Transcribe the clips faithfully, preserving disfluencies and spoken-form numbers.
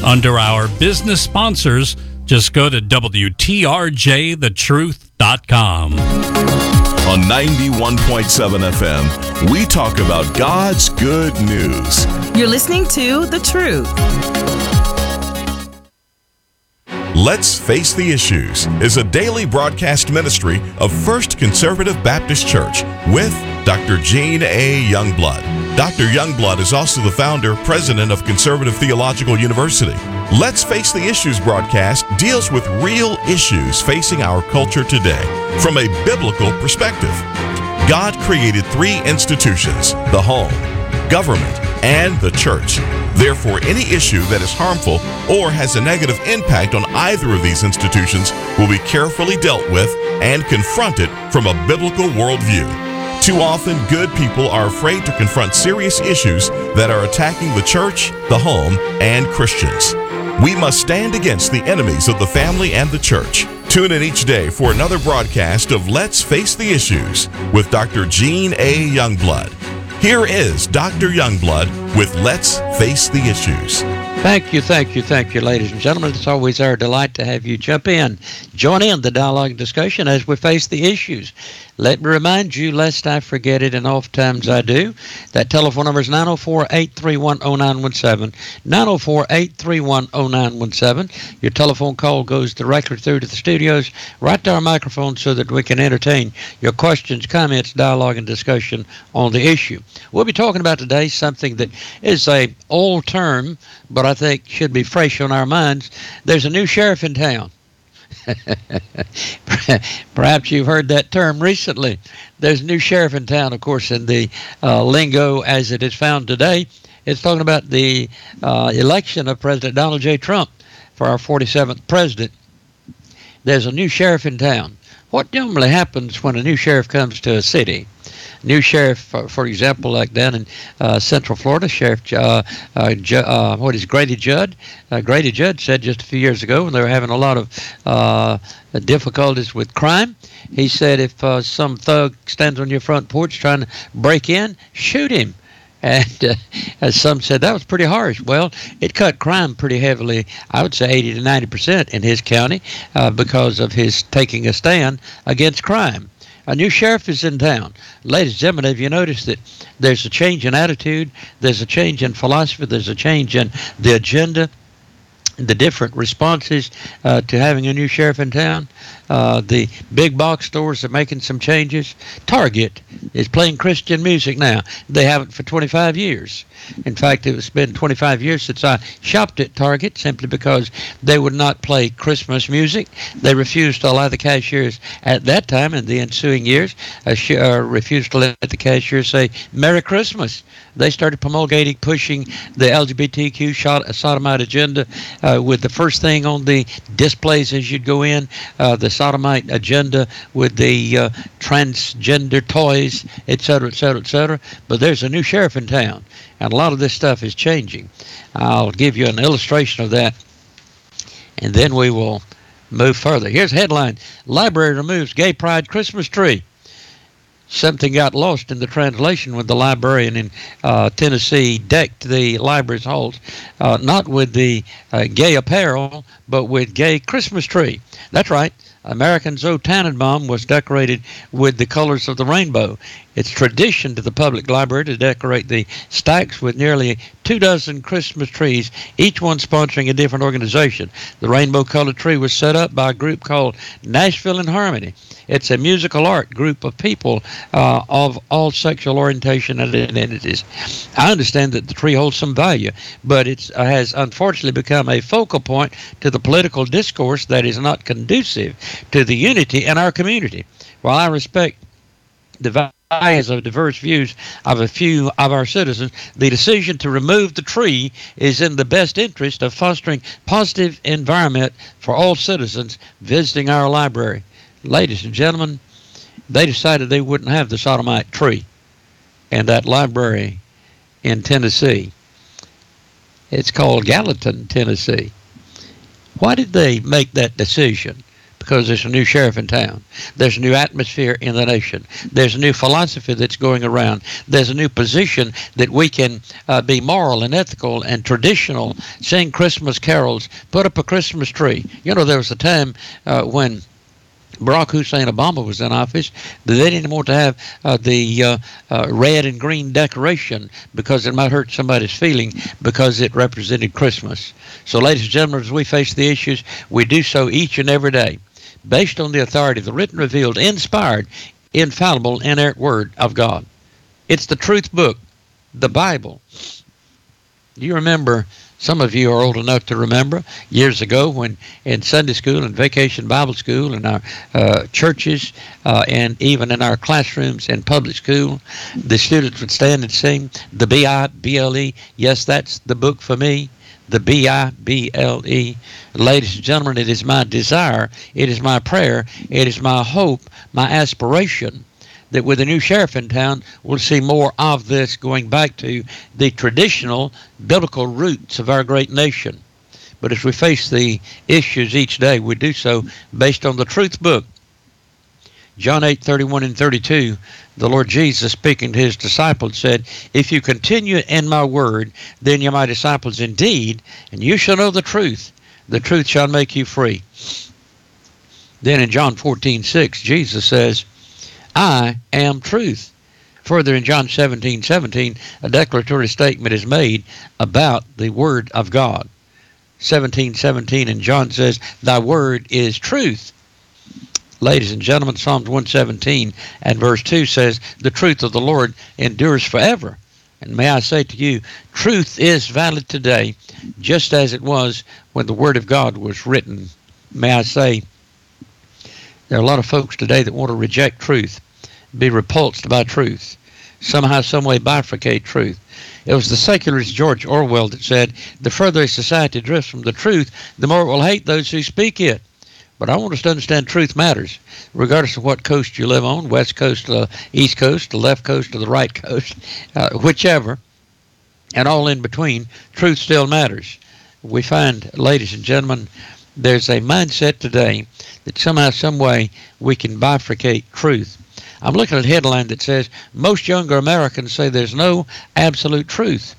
Under our business sponsors, just go to W T R J the truth dot com. On ninety-one point seven F M, we talk about God's good news. You're listening to The Truth. Let's Face the Issues is a daily broadcast ministry of First Conservative Baptist Church with Doctor Gene A. Youngblood. Doctor Youngblood is also the founder, president of Conservative Theological University. Let's Face the Issues broadcast deals with real issues facing our culture today from a biblical perspective. God created three institutions: the home, government, and the church. Therefore, any issue that is harmful or has a negative impact on either of these institutions will be carefully dealt with and confronted from a biblical worldview. Too often, good people are afraid to confront serious issues that are attacking the church, the home, and Christians. We must stand against the enemies of the family and the church. Tune in each day for another broadcast of Let's Face the Issues with Doctor Gene A. Youngblood. Here is Doctor Youngblood with Let's Face the Issues. Thank you, thank you, thank you, ladies and gentlemen. It's always our delight to have you jump in, join in the dialogue and discussion as we face the issues. Let me remind you, lest I forget it, and oftentimes I do, that telephone number is nine oh four, eight three one, oh nine one seven, nine oh four, eight three one, oh nine one seven. Your telephone call goes directly through to the studios, right to our microphone, so that we can entertain your questions, comments, dialogue, and discussion on the issue. We'll be talking about today something that is a old term, but I think should be fresh on our minds. There's a new sheriff in town. Perhaps you've heard that term recently. There's a new sheriff in town, of course, in the uh, lingo as it is found today. It's talking about the uh, election of President Donald J. Trump for our forty-seventh president. There's a new sheriff in town. What normally happens when a new sheriff comes to a city? New sheriff, for, for example, like down in uh, Central Florida, Sheriff uh, uh, Ju- uh, what is Grady Judd? Uh, Grady Judd said just a few years ago when they were having a lot of uh, difficulties with crime, he said if uh, some thug stands on your front porch trying to break in, shoot him. And uh, as some said, that was pretty harsh. Well, it cut crime pretty heavily, I would say eighty to ninety percent in his county uh, because of his taking a stand against crime. A new sheriff is in town. Ladies and gentlemen, have you noticed that there's a change in attitude, there's a change in philosophy, there's a change in the agenda, the different responses uh, to having a new sheriff in town? Uh, the big box stores are making some changes. Target is playing Christian music now. They haven't for twenty-five years. In fact, it's been twenty-five years since I shopped at Target simply because they would not play Christmas music. They refused to allow the cashiers at that time and the ensuing years uh, sh- uh, refused to let the cashiers say Merry Christmas. They started promulgating, pushing the L G B T Q shot, sodomite agenda uh, with the first thing on the displays as you'd go in, uh, the sodomite agenda with the uh, transgender toys, et cetera, et cetera, et cetera. But there's a new sheriff in town, and a lot of this stuff is changing. I'll give you an illustration of that, and then we will move further. Here's a headline: Library removes gay pride Christmas tree. Something got lost in the translation when the librarian in uh, Tennessee decked the library's halls, uh, not with the uh, gay apparel, but with gay Christmas tree. That's right. American Zoe Tannenbaum was decorated with the colors of the rainbow. It's tradition to the public library to decorate the stacks with nearly two dozen Christmas trees, each one sponsoring a different organization. The rainbow-colored tree was set up by a group called Nashville in Harmony. It's a musical art group of people uh, of all sexual orientation and identities. I understand that the tree holds some value, but it uh, has unfortunately become a focal point to the political discourse that is not conducive to the unity in our community. While I respect the values of diverse views of a few of our citizens, the decision to remove the tree is in the best interest of fostering positive environment for all citizens visiting our library. Ladies and gentlemen, they decided they wouldn't have the sodomite tree in that library in Tennessee. It's called Gallatin, Tennessee. Why did they make that decision? because there's a new sheriff in town. There's a new atmosphere in the nation. There's a new philosophy that's going around. There's a new position that we can uh, be moral and ethical and traditional, sing Christmas carols, put up a Christmas tree. You know, there was a time uh, when Barack Hussein Obama was in office, they didn't want to have uh, the uh, uh, red and green decoration because it might hurt somebody's feeling because it represented Christmas. So, ladies and gentlemen, as we face the issues, we do so each and every day based on the authority of the written, revealed, inspired, infallible, inerrant Word of God. It's the truth book, the Bible. Do you remember? Some of you are old enough to remember years ago when in Sunday school and vacation Bible school and our uh, churches uh, and even in our classrooms in public school, the students would stand and sing the B I B L E. Yes, that's the book for me. The B I B L E. Ladies and gentlemen, it is my desire, it is my prayer, it is my hope, my aspiration that with a new sheriff in town, we'll see more of this going back to the traditional biblical roots of our great nation. But as we face the issues each day, we do so based on the truth book. John eight, thirty-one and thirty-two, the Lord Jesus speaking to his disciples said, if you continue in my word, then you're my disciples indeed, and you shall know the truth. The truth shall make you free. Then in John fourteen, six, Jesus says, I am truth. Further in John seventeen, seventeen, a declaratory statement is made about the Word of God. seventeen, seventeen, and John says, thy word is truth. Ladies and gentlemen, Psalms one seventeen and verse two says, the truth of the Lord endures forever. And may I say to you, truth is valid today, just as it was when the Word of God was written. May I say, there are a lot of folks today that want to reject truth, be repulsed by truth, somehow, some way bifurcate truth. It was the secularist George Orwell that said, the further a society drifts from the truth, the more it will hate those who speak it. But I want us to understand truth matters, regardless of what coast you live on, west coast, uh, east coast, the left coast, or the right coast, uh, whichever, and all in between, truth still matters. We find, ladies and gentlemen, there's a mindset today that somehow, some way, we can bifurcate truth. I'm looking at a headline that says, most younger Americans say there's no absolute truth.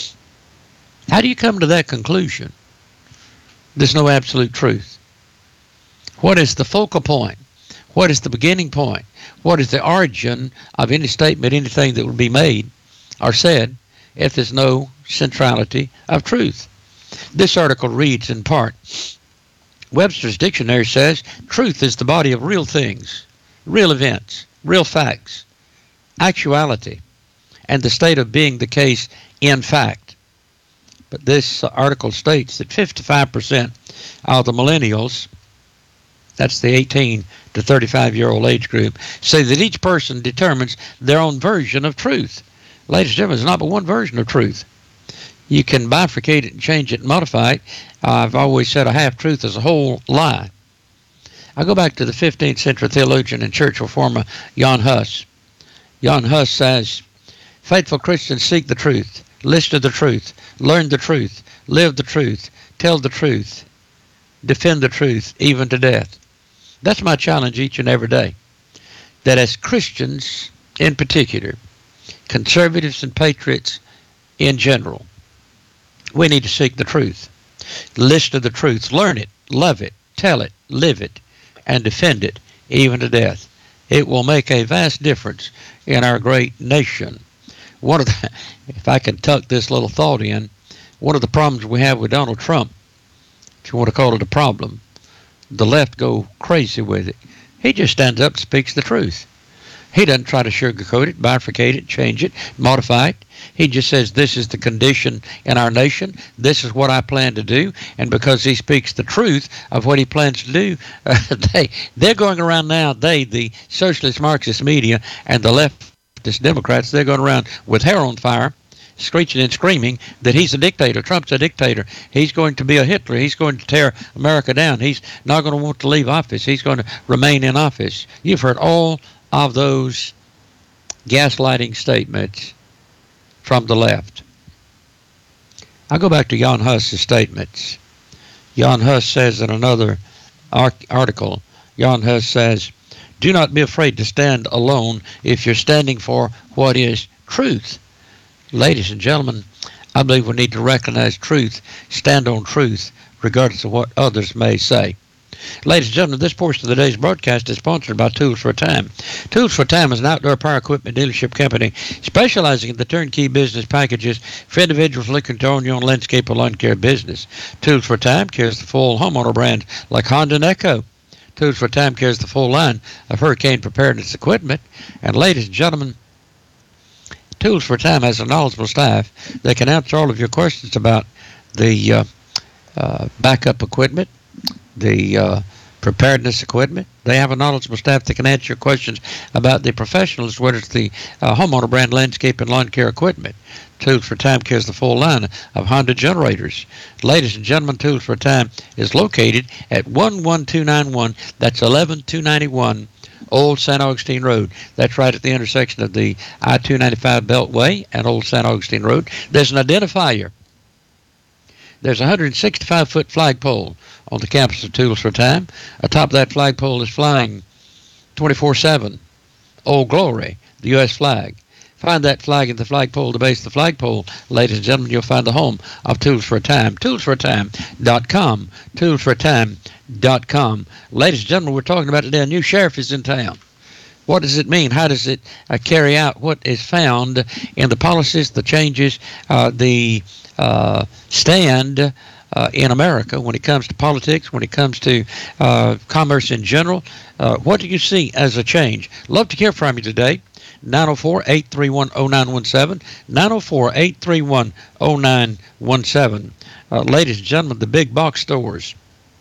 How do you come to that conclusion? There's no absolute truth. What is the focal point? What is the beginning point? What is the origin of any statement, anything that would be made or said if there's no centrality of truth? This article reads in part, Webster's Dictionary says, truth is the body of real things, real events, real facts, actuality, and the state of being the case in fact. But this article states that fifty-five percent of the millennials, that's the eighteen to thirty-five year old age group, say that each person determines their own version of truth. Ladies and gentlemen, there's not but one version of truth. You can bifurcate it and change it and modify it. Uh, I've always said a half-truth is a whole lie. I go back to the fifteenth century theologian and church reformer Jan Hus. Jan Hus says, faithful Christians seek the truth, listen to the truth, learn the truth, live the truth, tell the truth, defend the truth, even to death. That's my challenge each and every day. That as Christians in particular, conservatives and patriots in general, we need to seek the truth, listen to the truth, learn it, love it, tell it, live it, and defend it, even to death. It will make a vast difference in our great nation. One of the, if I can tuck this little thought in, one of the problems we have with Donald Trump, if you want to call it a problem, the left go crazy with it. He just stands up and speaks the truth. He doesn't try to sugarcoat it, bifurcate it, change it, modify it. He just says, this is the condition in our nation. This is what I plan to do. And because he speaks the truth of what he plans to do, uh, they, they're going around now, they, the socialist Marxist media and the leftist Democrats, they're going around with hair on fire, screeching and screaming that he's a dictator. Trump's a dictator. He's going to be a Hitler. He's going to tear America down. He's not going to want to leave office. He's going to remain in office. You've heard all of those gaslighting statements from the left. I go back to Jan Hus's statements. Jan Hus says in another article, Jan Hus says, do not be afraid to stand alone if you're standing for what is truth. Ladies and gentlemen, I believe we need to recognize truth, stand on truth, regardless of what others may say. Ladies and gentlemen, this portion of the day's broadcast is sponsored by Tools for a Time. Tools for a Time is an outdoor power equipment dealership company specializing in the turnkey business packages for individuals looking to own your own landscape or lawn care business. Tools for a Time carries the full homeowner brand like Honda and Echo. Tools for a Time carries the full line of hurricane preparedness equipment. And ladies and gentlemen, Tools for a Time has a knowledgeable staff that can answer all of your questions about the uh, uh, backup equipment, the uh, preparedness equipment. They have a knowledgeable staff that can answer your questions about the professionals, whether it's the uh, homeowner brand landscape and lawn care equipment. Tools for Time carries the full line of Honda generators. Ladies and gentlemen, Tools for Time is located at one one two nine one. That's eleven two ninety-one Old Saint Augustine Road. That's right at the intersection of the I two ninety-five Beltway and Old Saint Augustine Road. There's an identifier. There's a one hundred sixty-five foot flagpole on the campus of Tools for Time. Atop that flagpole is flying twenty-four seven Old Glory, the U S flag. Find that flag at the flagpole, the base of the flagpole. Ladies and gentlemen, you'll find the home of Tools for a Time. tools for a time dot com. tools for a time dot com. Ladies and gentlemen, we're talking about today a new sheriff is in town. What does it mean? How does it uh, carry out what is found in the policies, the changes, uh, the uh, stand uh, in America when it comes to politics, when it comes to uh, commerce in general? Uh, what do you see as a change? Love to hear from you today. nine oh four, eight three one, oh nine one seven. nine oh four, eight three one, oh nine one seven. Uh, ladies and gentlemen, the big box stores,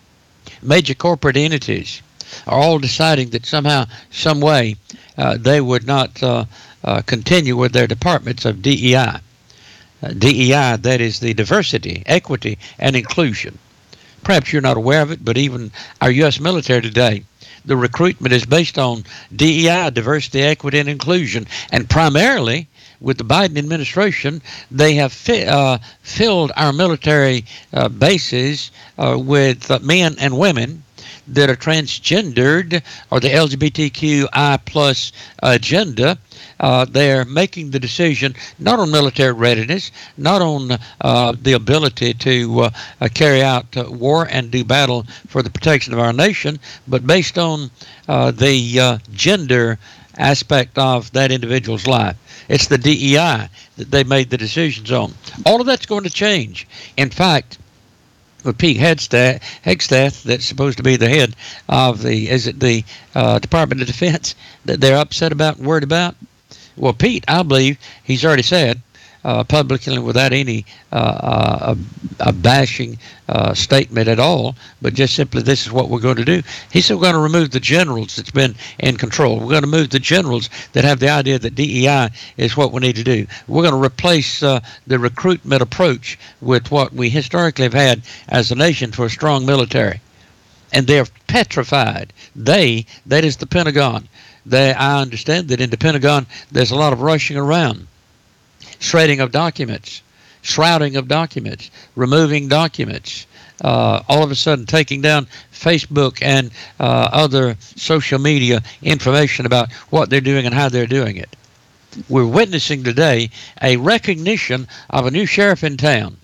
major corporate entities, are all deciding that somehow, some way, uh, they would not uh, uh, continue with their departments of D E I. Uh, D E I, that is the diversity, equity, and inclusion. Perhaps you're not aware of it, but even our U S military today, the recruitment is based on D E I, diversity, equity, and inclusion. And primarily, with the Biden administration, they have fi- uh, filled our military uh, bases uh, with uh, men and women that are transgendered or the L G B T Q I plus agenda. Uh, they're making the decision not on military readiness, not on uh, the ability to uh, uh, carry out uh, war and do battle for the protection of our nation, but based on uh, the uh, gender aspect of that individual's life. It's the D E I that they made the decisions on. All of that's going to change. In fact, with Pete Hegseth, Hegseth, that's supposed to be the head of the, is it the uh, Department of Defense that they're upset about and worried about? Well, Pete, I believe he's already said uh, publicly without any uh, uh, a, a bashing uh, statement at all, but just simply this is what we're going to do. He said we're going to remove the generals that's been in control. We're going to move the generals that have the idea that D E I is what we need to do. We're going to replace uh, the recruitment approach with what we historically have had as a nation for a strong military. And they're petrified. They, that is the Pentagon. They, I understand that in the Pentagon there's a lot of rushing around, shredding of documents, shrouding of documents, removing documents, uh, all of a sudden taking down Facebook and uh, other social media information about what they're doing and how they're doing it. We're witnessing today a recognition of a new sheriff in town.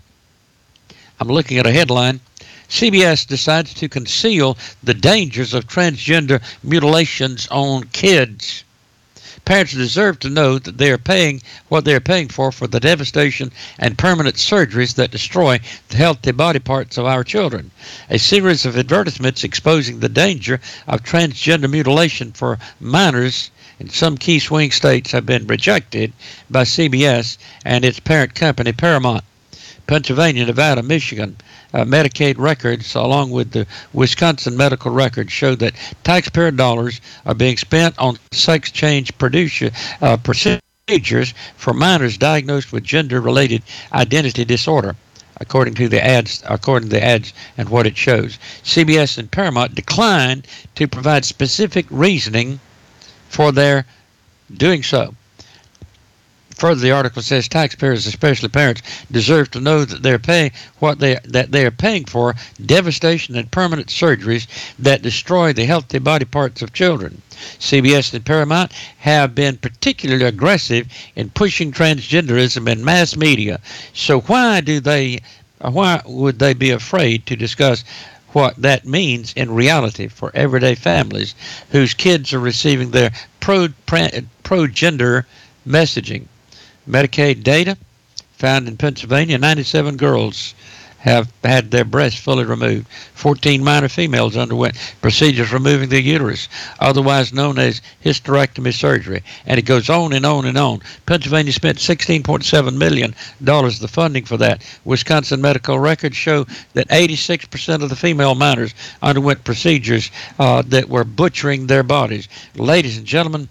I'm looking at a headline. C B S decides to conceal the dangers of transgender mutilations on kids. Parents deserve to know that they are paying what they are paying for for the devastation and permanent surgeries that destroy the healthy body parts of our children. A series of advertisements exposing the danger of transgender mutilation for minors in some key swing states have been rejected by C B S and its parent company, Paramount. Pennsylvania, Nevada, Michigan, uh, Medicaid records, along with the Wisconsin medical records, show that taxpayer dollars are being spent on sex change producer, uh, procedures for minors diagnosed with gender-related identity disorder. According to the ads, according to the ads and what it shows, C B S and Paramount declined to provide specific reasoning for their doing so. Further, the article says taxpayers, especially parents, deserve to know that they're paying what they that they are paying for devastation and permanent surgeries that destroy the healthy body parts of children. C B S and Paramount have been particularly aggressive in pushing transgenderism in mass media. So why do they, why would they be afraid to discuss what that means in reality for everyday families whose kids are receiving their pro pro-gender messaging? Medicaid data found in Pennsylvania, ninety-seven girls have had their breasts fully removed. fourteen minor females underwent procedures removing their uterus, otherwise known as hysterectomy surgery. And it goes on and on and on. Pennsylvania spent sixteen point seven million dollars of the funding for that. Wisconsin medical records show that eighty-six percent of the female minors underwent procedures uh, that were butchering their bodies. Ladies and gentlemen,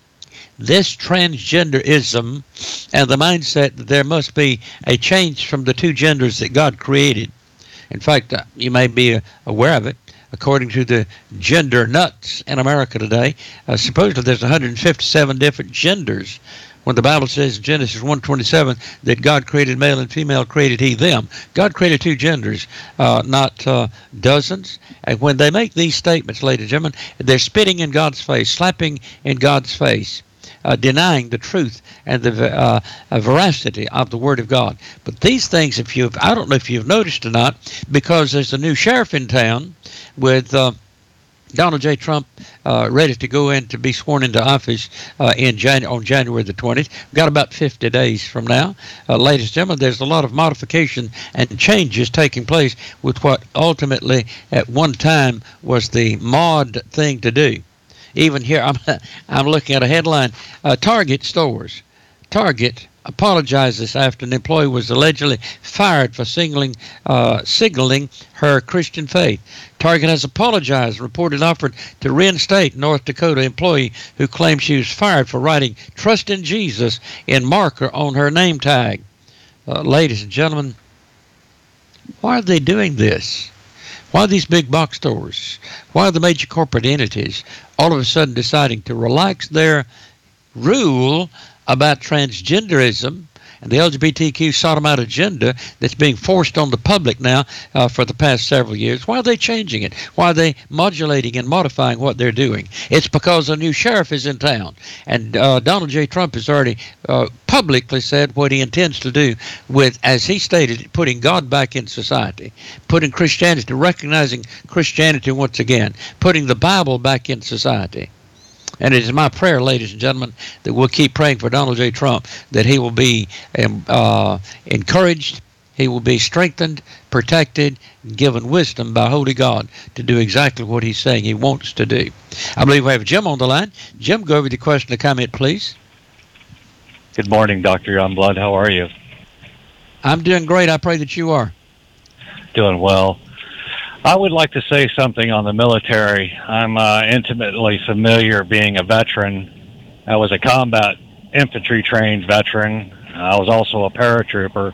this transgenderism and the mindset that there must be a change from the two genders that God created. In fact, uh, you may be aware of it. According to the gender nuts in America today, uh, supposedly there's one hundred fifty-seven different genders. When the Bible says in Genesis one twenty-seven that God created male and female, created he them. God created two genders, uh, not uh, dozens. And when they make these statements, ladies and gentlemen, they're spitting in God's face, slapping in God's face. Uh, denying the truth and the uh, uh, veracity of the Word of God. But these things, if you've, I don't know if you've noticed or not, because there's a new sheriff in town with uh, Donald J. Trump uh, ready to go in to be sworn into office uh, in Jan- on January the twentieth. We've got about fifty days from now. Uh, ladies and gentlemen, there's a lot of modification and changes taking place with what ultimately at one time was the mod thing to do. Even here, I'm I'm looking at a headline: uh, Target stores. Target apologizes after an employee was allegedly fired for signaling uh, signaling her Christian faith. Target has apologized. Reported offered to reinstate North Dakota employee who claimed she was fired for writing "Trust in Jesus" in marker on her name tag. Uh, ladies and gentlemen, why are they doing this? Why are these big box stores, why are the major corporate entities all of a sudden deciding to relax their rule about transgenderism and the L G B T Q sodomite agenda that's being forced on the public now uh, for the past several years? Why are they changing it? Why are they modulating and modifying what they're doing? It's because a new sheriff is in town, and uh, Donald J. Trump has already uh, publicly said what he intends to do with, as he stated, putting God back in society, putting Christianity, recognizing Christianity once again, putting the Bible back in society. And it is my prayer, ladies and gentlemen, that we'll keep praying for Donald J. Trump, that he will be um, uh, encouraged, he will be strengthened, protected, given wisdom by Holy God to do exactly what he's saying he wants to do. I believe we have Jim on the line. Jim, go over the question or comment, please. Good morning, Doctor Youngblood. How are you? I'm doing great. I pray that you are. Doing well. I would like to say something on the military. I'm uh, intimately familiar being a veteran. I was a combat infantry trained veteran. I was also a paratrooper.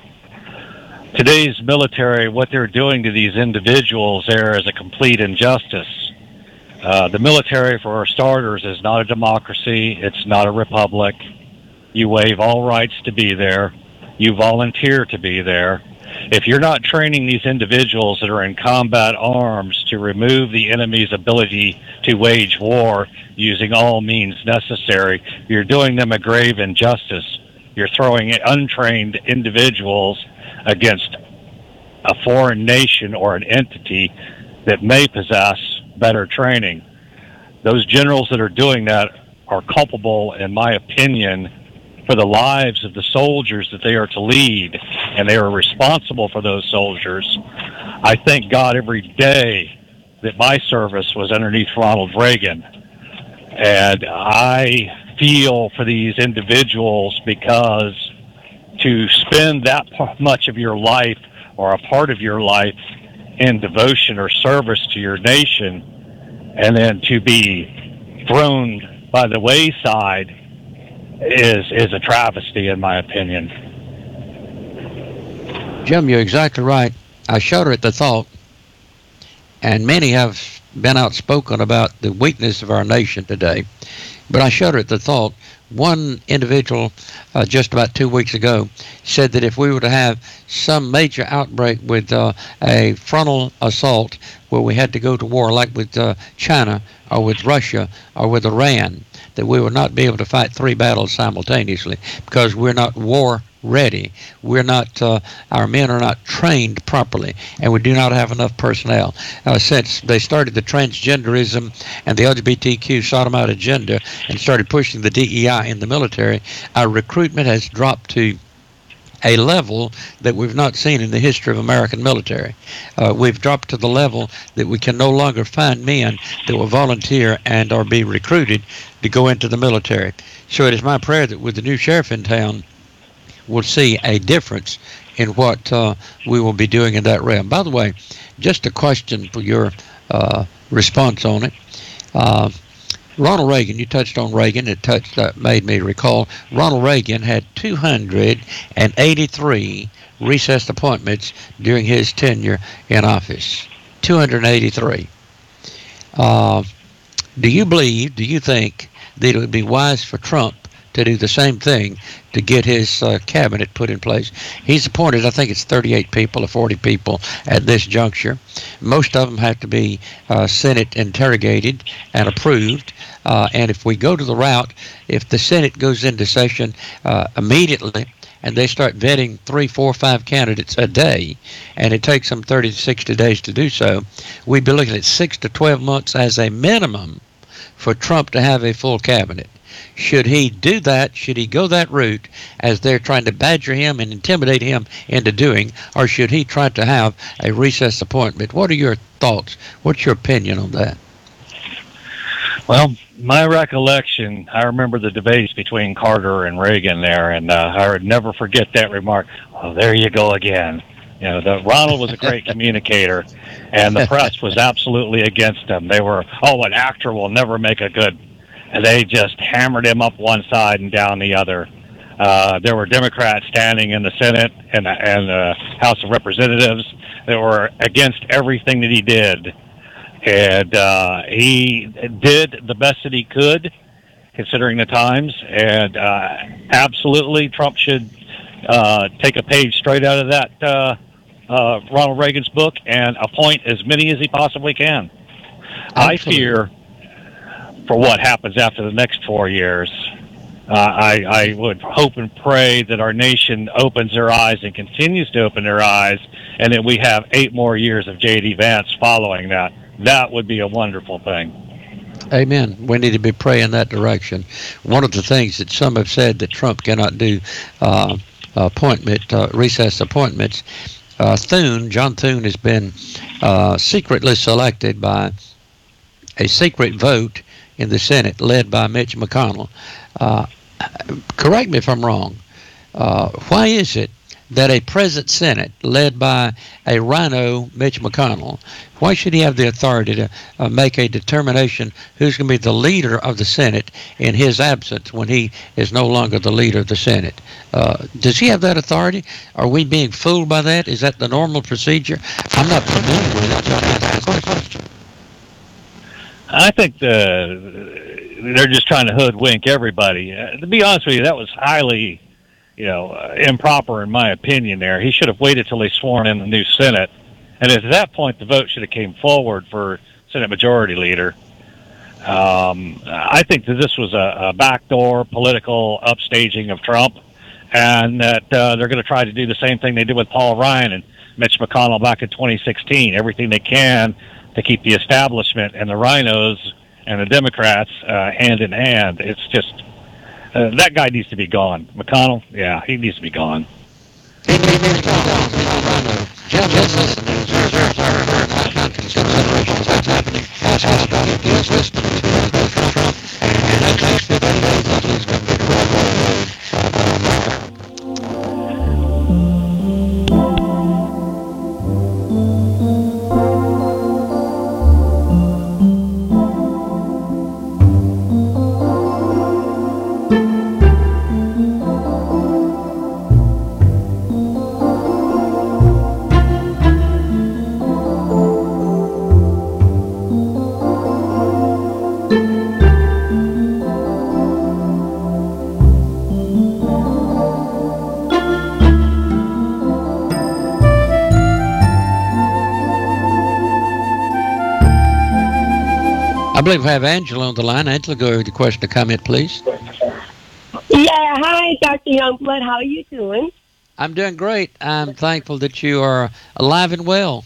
Today's military, what they're doing to these individuals there is a complete injustice. Uh, the military, for starters, is not a democracy. It's not a republic. You waive all rights to be there. You volunteer to be there. If you're not training these individuals that are in combat arms to remove the enemy's ability to wage war using all means necessary, you're doing them a grave injustice. You're throwing untrained individuals against a foreign nation or an entity that may possess better training. Those generals that are doing that are culpable, in my opinion, for the lives of the soldiers that they are to lead, and they are responsible for those soldiers. I thank God every day that my service was underneath Ronald Reagan, and I feel for these individuals, because to spend that much of your life or a part of your life in devotion or service to your nation, and then to be thrown by the wayside is is a travesty, in my opinion. Jim, you're exactly right. I shudder at the thought, and many have been outspoken about the weakness of our nation today, but I shudder at the thought. One individual uh, just about two weeks ago said that if we were to have some major outbreak with uh, a frontal assault where we had to go to war, like with uh, China or with Russia or with Iran, that we would not be able to fight three battles simultaneously because we're not war ready. We're not, uh, our men are not trained properly, and we do not have enough personnel. Uh, since they started the transgenderism and the L G B T Q sodomite agenda and started pushing the D E I in the military, our recruitment has dropped to a level that we've not seen in the history of American military. Uh, we've dropped to the level that we can no longer find men that will volunteer and or be recruited to go into the military. So it is my prayer that with the new sheriff in town, we'll see a difference in what uh, we will be doing in that realm. By the way, just a question for your uh, response on it. Uh, Ronald Reagan, you touched on Reagan. It touched, uh, made me recall, Ronald Reagan had two hundred eighty-three recessed appointments during his tenure in office. two hundred eighty-three. Uh, do you believe, do you think that it would be wise for Trump to do the same thing to get his uh, cabinet put in place? He's appointed, I think it's thirty-eight people or forty people at this juncture. Most of them have to be uh, Senate interrogated and approved. Uh, and if we go to the route, if the Senate goes into session uh, immediately and they start vetting three, four, five candidates a day, and it takes them thirty to sixty days to do so, we'd be looking at six to twelve months as a minimum for Trump to have a full cabinet. Should he do that? Should he go that route as they're trying to badger him and intimidate him into doing, or should he try to have a recess appointment? What are your thoughts? What's your opinion on that? Well, my recollection, I remember the debates between Carter and Reagan there, and uh, I would never forget that remark. Oh, there you go again. You know, the, Ronald was a great communicator, and the press was absolutely against him. They were, oh, an actor will never make a good. And they just hammered him up one side and down the other. Uh, there were Democrats standing in the Senate and, and the House of Representatives that were against everything that he did. And uh, he did the best that he could, considering the times. And uh, absolutely, Trump should uh, take a page straight out of that uh, uh, Ronald Reagan's book and appoint as many as he possibly can. Absolutely. I fear for what happens after the next four years. Uh, I, I would hope and pray that our nation opens their eyes and continues to open their eyes, and that we have eight more years of J D Vance following that. That would be a wonderful thing. Amen. We need to be praying that direction. One of the things that some have said that Trump cannot do uh, appointment, uh, recess appointments, uh, Thune, John Thune has been uh, secretly selected by a secret vote in the Senate led by Mitch McConnell. Uh, correct me if I'm wrong. Uh, why is it that a present Senate led by a rhino, Mitch McConnell, why should he have the authority to uh, make a determination who's going to be the leader of the Senate in his absence when he is no longer the leader of the Senate? Uh, does he have that authority? Are we being fooled by that? Is that the normal procedure? I'm not familiar with it, so I'm asking the question. I think the, they're just trying to hoodwink everybody. Uh, to be honest with you, that was highly, you know, uh, improper in my opinion there. He should have waited till he sworn in the new Senate. And at that point, the vote should have came forward for Senate Majority Leader. Um, I think that this was a, a backdoor political upstaging of Trump, and that uh, they're going to try to do the same thing they did with Paul Ryan and Mitch McConnell back in twenty sixteen, everything they can to keep the establishment and the rhinos and the Democrats uh, hand in hand. It's just, uh, that guy needs to be gone. McConnell, yeah, he needs to be gone. He needs to be gone. Just listen to considerations that's happening. Ask us about it. Just listen to Trump. And the next fifty days, he's going to be the I believe we have Angela on the line. Angela, go with the question or comment, please. Yeah, hi, Doctor Youngblood. How are you doing? I'm doing great. I'm thankful that you are alive and well.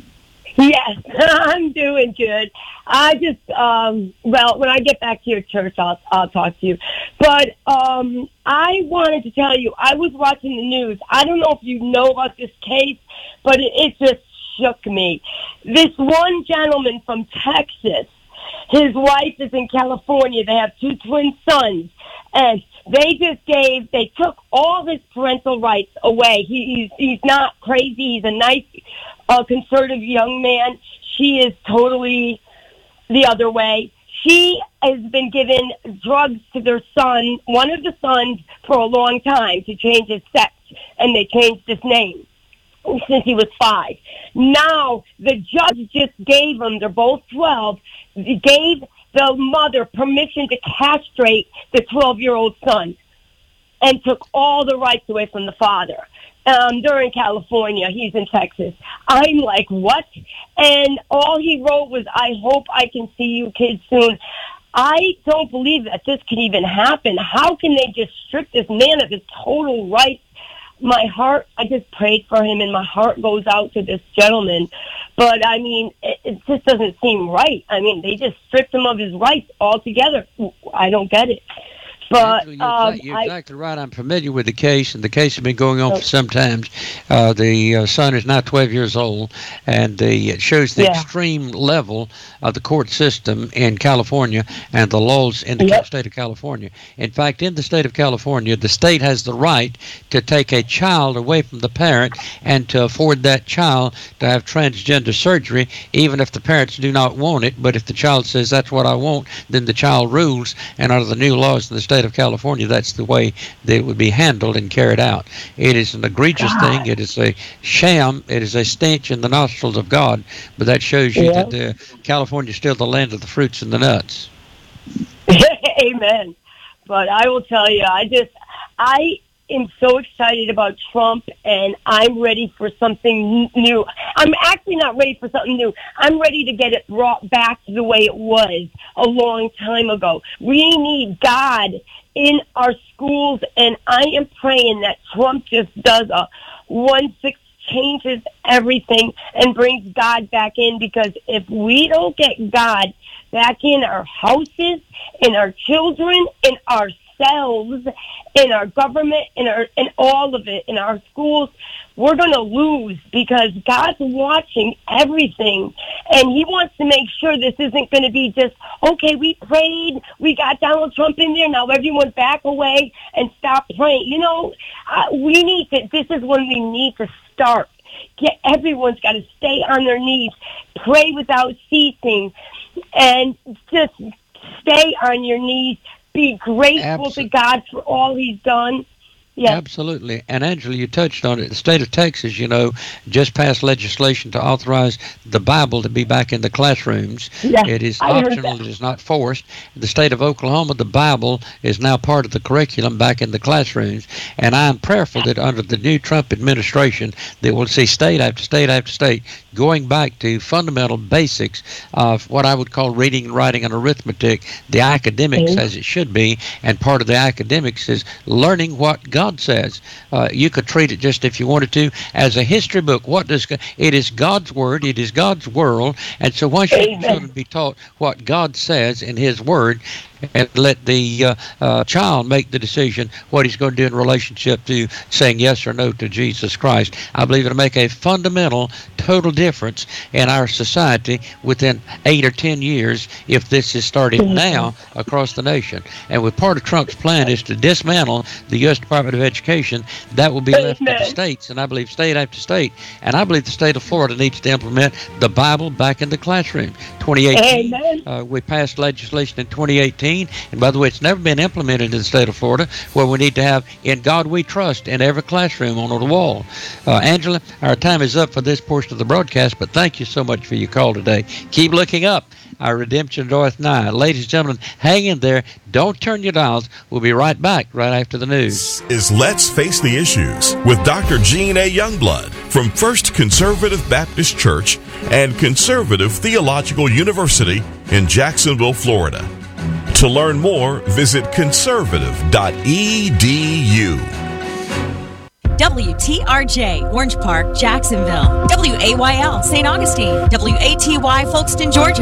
Yes, I'm doing good. I just, um, well, when I get back to your church, I'll, I'll talk to you. But um, I wanted to tell you, I was watching the news. I don't know if you know about this case, but it, it just shook me. This one gentleman from Texas, his wife is in California. They have two twin sons. And they just gave, they took all his parental rights away. He, he's, he's not crazy. He's a nice, uh, conservative young man. She is totally the other way. She has been given drugs to their son, one of the sons, for a long time to change his sex. And they changed his name since he was five. Now, the judge just gave him, they're both twelve, gave the mother permission to castrate the twelve-year-old son and took all the rights away from the father. Um, they're in California. He's in Texas. I'm like, what? And all he wrote was, I hope I can see you kids soon. I don't believe that this can even happen. How can they just strip this man of his total rights? My heart, I just prayed for him, and my heart goes out to this gentleman. But, I mean, it, it just doesn't seem right. I mean, they just stripped him of his rights altogether. I don't get it. But you're, um, you're I, exactly right. I'm familiar with the case, and the case has been going on for some time. Uh, the uh, son is now twelve years old, and the, it shows the yeah. extreme level of the court system in California and the laws in the yep. state of California. In fact, in the state of California, the state has the right to take a child away from the parent and to afford that child to have transgender surgery, even if the parents do not want it. But if the child says, that's what I want, then the child rules, and under the new laws in the state of California, that's the way that it would be handled and carried out. It is an egregious God. thing. It is a sham. It is a stench in the nostrils of God. But that shows you yeah. that uh, California is still the land of the fruits and the nuts. Amen. But I will tell you, I just, I am so excited about Trump, and I'm ready for something new. I'm actually not ready for something new. I'm ready to get it brought back to the way it was a long time ago. We need God in our schools, and I am praying that Trump just does a one-six, changes everything and brings God back in, because if we don't get God back in our houses, in our children, in ourselves, in our government, in our, in all of it, in our schools, we're going to lose, because God's watching everything, and he wants to make sure this isn't going to be just, okay, we prayed, we got Donald Trump in there, now everyone back away and stop praying. You know, uh, we need to, this is when we need to start. Get, everyone's got to stay on their knees, pray without ceasing, and just stay on your knees. Be grateful Absolutely. to God for all he's done. Yes. Absolutely. And Angela, you touched on it. The state of Texas, you know, just passed legislation to authorize the Bible to be back in the classrooms. Yes, it is I optional. It is not forced. The state of Oklahoma, the Bible is now part of the curriculum back in the classrooms. And I am prayerful that under the new Trump administration that we'll see state after state after state going back to fundamental basics of what I would call reading and writing and arithmetic, the academics as it should be. And part of the academics is learning what God God says. Uh, you could treat it just, if you wanted to, as a history book. What does God, it is God's word, it is God's world, and so why shouldn't children be taught what God says in his word, and let the uh, uh, child make the decision what he's going to do in relationship to saying yes or no to Jesus Christ? I believe it'll make a fundamental, total difference in our society within eight or ten years if this is started now across the nation. And with part of Trump's plan is to dismantle the U S Department of Education. That will be left to the states, and I believe state after state. And I believe the state of Florida needs to implement the Bible back in the classroom. twenty eighteen, uh, we passed legislation in twenty eighteen. And by the way, it's never been implemented in the state of Florida, where we need to have "In God We Trust" in every classroom on the wall. Uh, Angela, our time is up for this portion of the broadcast, but thank you so much for your call today. Keep looking up. Our redemption draweth nigh. Ladies and gentlemen, hang in there. Don't turn your dials. We'll be right back right after the news. This is Let's Face the Issues with Doctor Gene A. Youngblood from First Conservative Baptist Church and Conservative Theological University in Jacksonville, Florida. To learn more, visit conservative dot e d u. W T R J, Orange Park, Jacksonville. W A Y L, Saint Augustine. W A T Y, Folkston, Georgia.